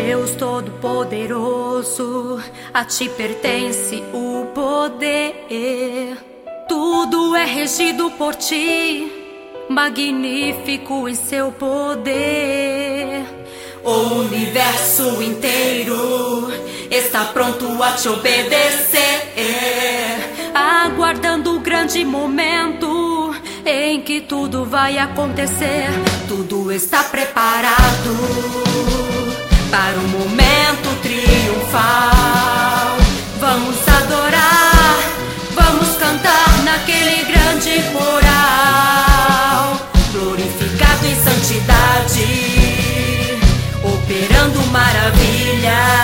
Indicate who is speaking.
Speaker 1: Deus Todo-Poderoso, a ti pertence o poder. Tudo é regido por ti, magnífico em seu poder. O universo inteiro está pronto a te obedecer, aguardando o grande momento em que tudo vai acontecer. Tudo está preparado para um momento triunfal. Vamos adorar, vamos cantar naquele grande coral, glorificado em santidade, operando maravilhas.